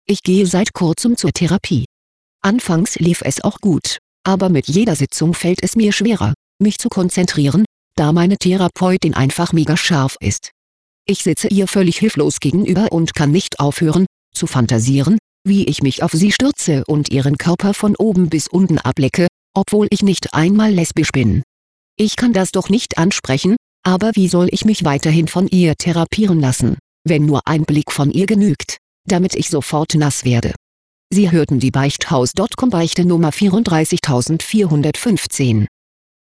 Ich gehe seit kurzem zur Therapie. Anfangs lief es auch gut, aber mit jeder Sitzung fällt es mir schwerer, mich zu konzentrieren, da meine Therapeutin einfach mega scharf ist. Ich sitze ihr völlig hilflos gegenüber und kann nicht aufhören, zu fantasieren, wie ich mich auf sie stürze und ihren Körper von oben bis unten ablecke, obwohl ich nicht einmal lesbisch bin. Ich kann das doch nicht ansprechen, aber wie soll ich mich weiterhin von ihr therapieren lassen, wenn nur ein Blick von ihr genügt, damit ich sofort nass werde? Sie hörten die Beichthaus.com Beichte Nummer 34415.